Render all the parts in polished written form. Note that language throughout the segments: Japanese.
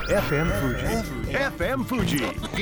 FM Fuji. FM Fuji.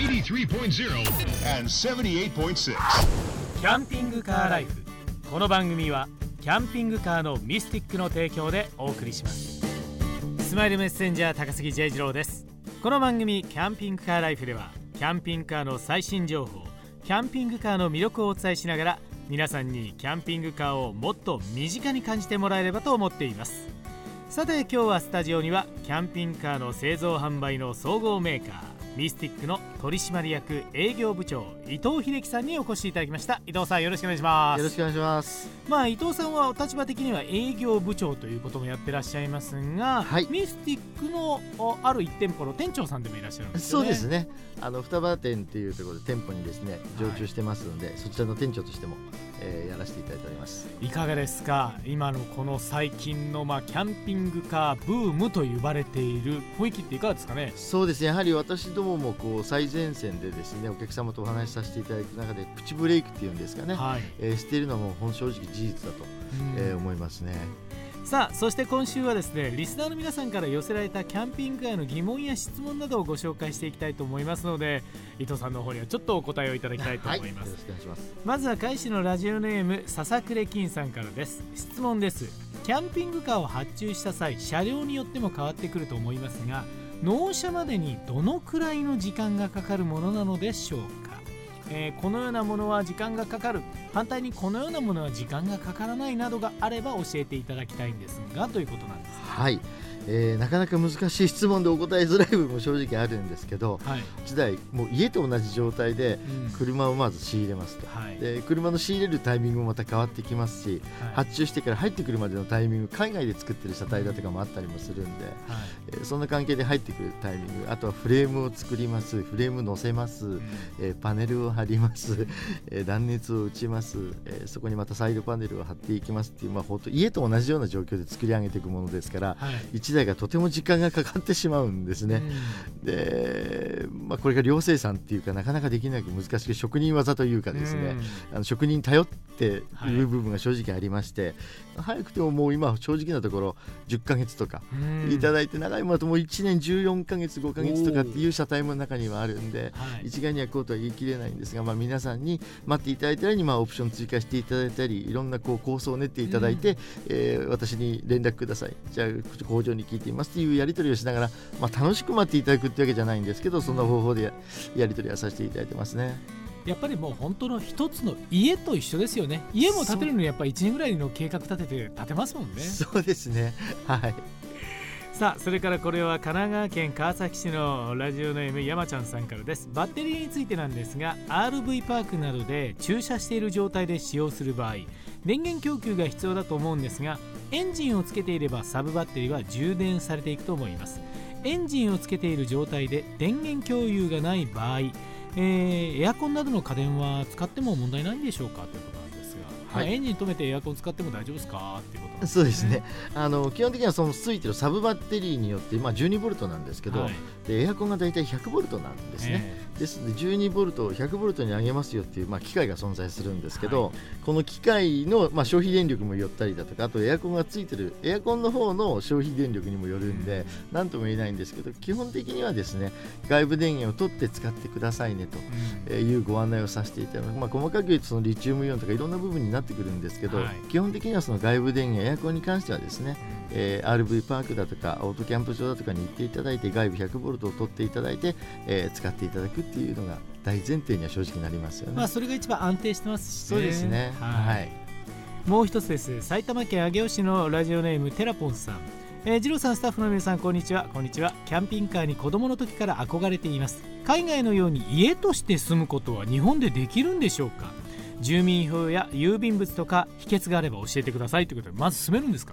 83.0 and 78.6. キャンピングカーライフ。この番組はキャンピングカーのミスティックの提供でお送りします。スマイルメッセンジャー高杉 J 次郎です。この番組キャンピングカーライフではキャンピングカーの最新情報、キャンピングカーの魅力をお伝えしながら皆さんにキャンピングカーをもっと身近に感じてもらえればと思っています。さて今日はスタジオにはキャンピングカーの製造販売の総合メーカーミスティックの取締役営業部長伊藤秀樹さんにお越しいただきました。伊藤さんよろしくお願いします。 よろしくお願いします。 伊藤さんはお立場的には営業部長ということもやってらっしゃいますが、はい、ミスティックのある一店舗の店長さんでもいらっしゃるんですよね。 そうですね。双葉店っていうところで店舗にですね常駐してますので、はい、そちらの店長としても、やらせていただいております。 いかがですか今のこの最近の、キャンピングカーブームと呼ばれている雰囲気っていかがですかね。 そうですね、やはり私どももこう最前線でですねお客様とお話しさせていただく中でプチブレイクっていうんですかね、はい、しているのも正直事実だと、思いますね。 さあそして今週はですねリスナーの皆さんから寄せられたキャンピングカーの疑問や質問などをご紹介していきたいと思いますので、伊藤さんの方にはちょっとお答えをいただきたいと思います。 はい、よろしくお願いします。 まずは海士のラジオネーム笹暮金さんからです。質問です。キャンピングカーを発注した際車両によっても変わってくると思いますが、納車までにどのくらいの時間がかかるものなのでしょうか。このようなものは時間がかかる、反対にこのようなものは時間がかからないなどがあれば教えていただきたいんですがということなんです。 はい、なかなか難しい質問でお答えづらい部分も正直あるんですけど、はい、1台もう家と同じ状態で車をまず仕入れますと、で車の仕入れるタイミングもまた変わってきますし、発注してから入ってくるまでのタイミング、海外で作ってる車体だとかもあったりもするんで、そんな関係で入ってくるタイミング、あとはフレームを作ります、フレーム乗せます、パネルを貼ります、断熱を打ちます、そこにまたサイドパネルを貼っていきますっていう、本当家と同じような状況で作り上げていくものですから、1台がとても時間がかかってしまうんですね。で、これが量生産っていうかなかなかできなく難しい職人技というかですね、職人に頼っている部分が正直ありまして、早くてももう今正直なところ10ヶ月とかいただいて、長いものだともう1年14ヶ月5ヶ月とかっていう車体も中にはあるんで、一概にはこうとは言い切れないんですが、皆さんに待っていただいたりにオプション追加していただいたり、いろんな構想を練っていただいて、私に連絡ください、じゃあ工場に聞いていますっていうやり取りをしながら、楽しく待っていただくってわけじゃないんですけど、そんな方法でやり取りはさせていただいてますね。 やっぱりもう本当の一つの家と一緒ですよね。家も建てるのにやっぱり1年ぐらいの計画立てて建てますもんね。 そうですね、はい。 さあそれからこれは神奈川県川崎市のラジオネーム山ちゃんさんからです。バッテリーについてなんですが RV パークなどで駐車している状態で使用する場合、電源供給が必要だと思うんですが、エンジンをつけていればサブバッテリーは充電されていくと思います。エンジンをつけている状態で電源共有がない場合、エアコンなどの家電は使っても問題ないんでしょうかということなんですが、エンジン止めてエアコン使っても大丈夫ですかっていうことなんですね。 そうですね、基本的にはそのついてるサブバッテリーによって、12ボルトなんですけど、でエアコンがだいたい100ボルトなんですね。ですので12ボルトを100ボルトに上げますよっていう、機械が存在するんですけど、この機械の、消費電力もよったりだとか、あとエアコンがついてるエアコンの方の消費電力にもよるんで、何とも言えないんですけど、基本的にはですね外部電源を取って使ってくださいねというご案内をさせていただきます。細かく言うとそのリチウムイオンとかいろんな部分になってくるんですけど、基本的にはその外部電源エアコンに関してはですね、RV パークだとかオートキャンプ場だとかに行っていただいて外部100ボルトを取っていただいて、使っていただくっていうのが大前提には正直なりますよね。 それが一番安定してますしね。 そうですね、はい。 もう一つです。埼玉県上尾市のラジオネームテラポンさん、次郎さんスタッフの皆さんこんにちは。こんにちは。キャンピングカーに子供の時から憧れています。海外のように家として住むことは日本でできるんでしょうか。住民票や郵便物とか秘訣があれば教えてくださいということで、まず住めるんですか。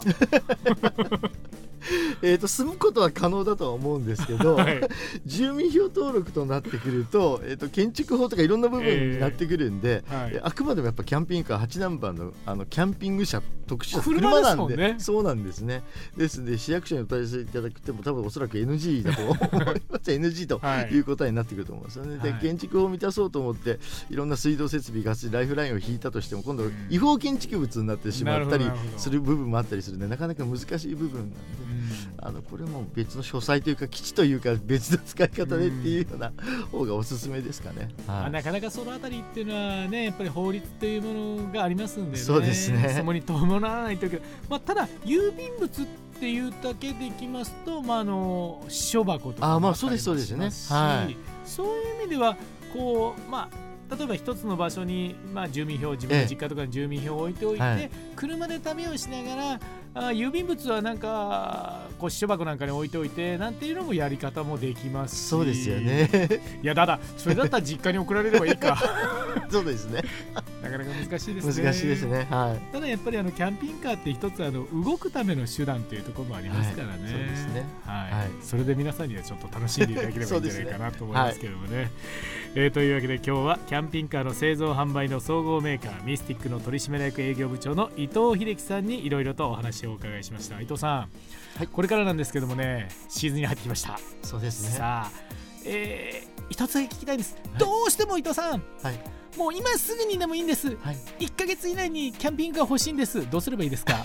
住むことは可能だとは思うんですけど、住民票登録となってくると、建築法とかいろんな部分になってくるんで、あくまでもやっぱキャンピングカー8ナンバーのキャンピング車特殊車車なんで、そうなんですね。ですので市役所にお問い合わせいただくても多分おそらく NG だと思います。NG という答えになってくると思うんですよね。で建築法を満たそうと思っていろんな水道設備ガスライフラインを引いたとしても今度違法建築物になってしまったりする部分もあったりするので、なかなか難しい部分なんで、 これも別の書斎というか基地というか別の使い方でっていうような方がおすすめですかね。 なかなかそのあたりっていうのはね、やっぱり法律というものがありますんでね。 そうですね。 そこに伴わないというか、ただ郵便物っていうだけでいきますと、私書箱とかもあったりもしますし、そういう意味ではこう例えば一つの場所に、住民票、自分の実家とかに住民票を置いておいて、車で旅をしながら郵便物はなんかこう支所箱なんかに置いておいてなんていうのもやり方もできますし。 そうですよね。 いやそれだったら実家に送られればいいかそうですね。 なかなか難しいですね。 難しいですね。 ただやっぱりキャンピングカーって一つ動くための手段というところもありますからね。 そうですね。 それで皆さんにはちょっと楽しんでいただければいいんじゃないかなと思いますけどもね。というわけで今日はキャンピングカーの製造販売の総合メーカーミスティックの取締役営業部長の伊藤秀樹さんにいろいろとお話をお伺いしました。伊藤さん、これからなんですけどもね、シーズンに入ってきました。 そうですね。 さあ、一つだけ聞きたいんです。どうしても伊藤さん、もう今すぐにでもいいんです、1ヶ月以内にキャンピングカー欲しいんです。どうすればいいですか？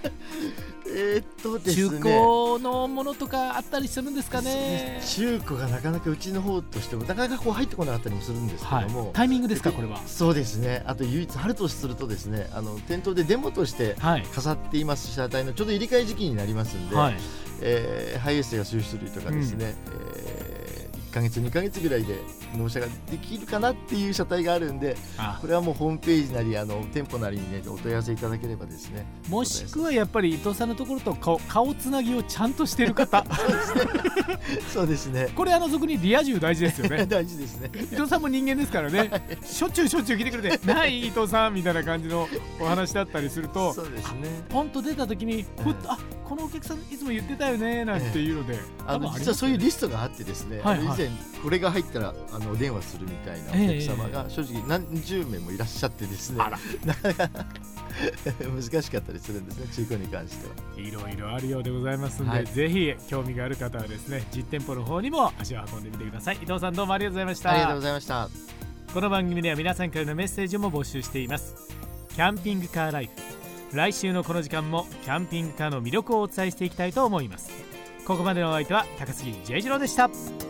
ですね、 中古のものとかあったりするんですかね。 中古がなかなかうちの方としてもなかなかこう入ってこなかったりもするんですけども、 タイミングですかこれは。 そうですね。あと唯一あるとするとですね、店頭でデモとして飾っています車体のちょうど入れ替え時期になりますんで、ハイエースが数種類とかですね、1ヶ月2ヶ月ぐらいで納車ができるかなっていう車体があるんで、これはもうホームページなり店舗なりにねお問い合わせいただければですね。 もしくはやっぱり伊藤さんのところと顔つなぎをちゃんとしている方そうですね。 これ俗にリア充大事ですよね。 大事ですね。 伊藤さんも人間ですからね、しょっちゅう聞いてくれてない伊藤さんみたいな感じのお話だったりすると、 そうですね、 ポンと出た時にこのお客さんいつも言ってたよねなんていうので、 実はそういうリストがあってですね、以前これが入ったらお電話するみたいなお客様が正直何十名もいらっしゃってですね、なかなか難しかったりするんですね、中古に関しては。 いろいろあるようでございますので、ぜひ興味がある方はですね、実店舗の方にも足を運んでみてください。伊藤さん、どうもありがとうございました。 ありがとうございました。 この番組では皆さんからのメッセージも募集しています。キャンピングカーライフ、来週のこの時間もキャンピングカーの魅力をお伝えしていきたいと思います。ここまでのお相手は高杉J次郎でした。